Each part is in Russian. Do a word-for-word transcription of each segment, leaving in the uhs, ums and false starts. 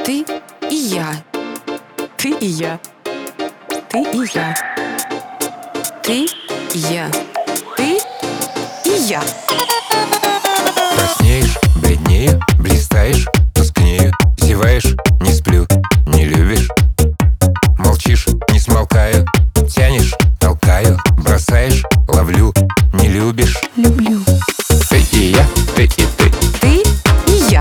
Ты и я. Ты и я. Ты и я. Ты и я. Ты и я. Краснеешь, бледнею, блистаешь, тускнею, зеваешь, не сплю, не любишь. Молчишь, не смолкаю, тянешь, толкаю, бросаешь, ловлю, не любишь. Люблю. Ты и я, ты и ты. Ты и я.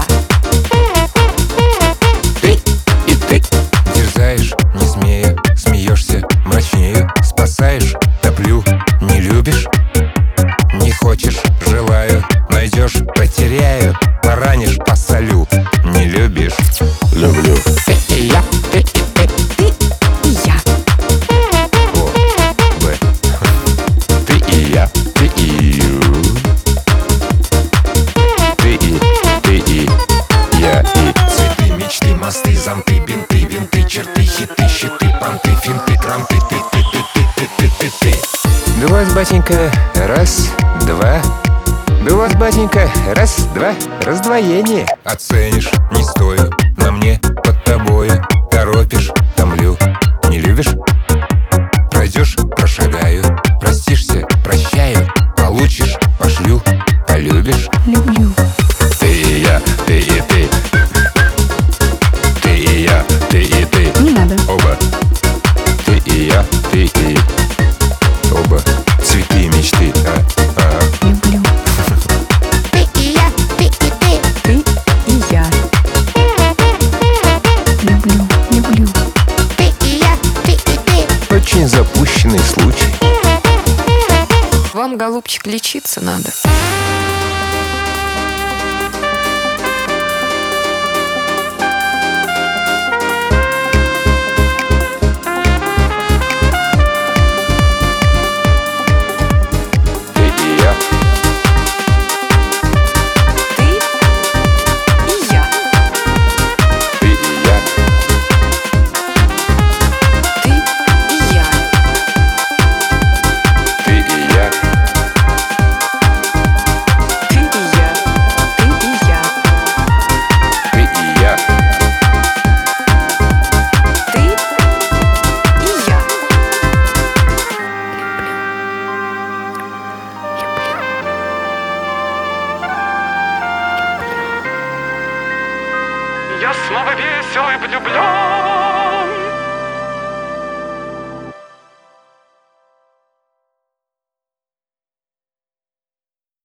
Ты и ты. Дерзаешь, не смею, смеешься, мрачнею, спасаешь, топлю, не любишь. Не хочешь, желаю, найдешь, потеряю, поранишь, посолю, не любишь. Люблю. Ты и я, ты и ты. Ты и я. О, Б. Ты и я, ты и Ты и, ты и я и цветы, мечты, мосты, зонты, бинты, винты, черты, хиты, щиты, понты, финты, кранты, ты, ты, ты, ты, ты, ты, ты, ты. Да у вас, батенька, раз, два. Да у вас, батенька, раз, два, раздвоение. Оценишь, не стою, на мне, под тобою. Торопишь, томлю, не любишь? Пройдешь, прошагаю, простишься, прощаю. Получишь, пошлю, полюбишь. Люблю. Ты и я, ты и ты. Ты и я, ты и ты. Не надо. Оба. Ты и я, ты и оба. Цветы мечты, а? Ага. Люблю. Ты и я, ты и ты. Ты и я. Люблю, люблю. Ты и я, ты и ты. Очень запущенный случай. Вам, голубчик, лечиться надо. Ты и я. Ты и я. Ты и я. Ты и я. Ты и я. Ты и я. Ты и я. Ты и я. Ты и я. Я снова весел и влюблен.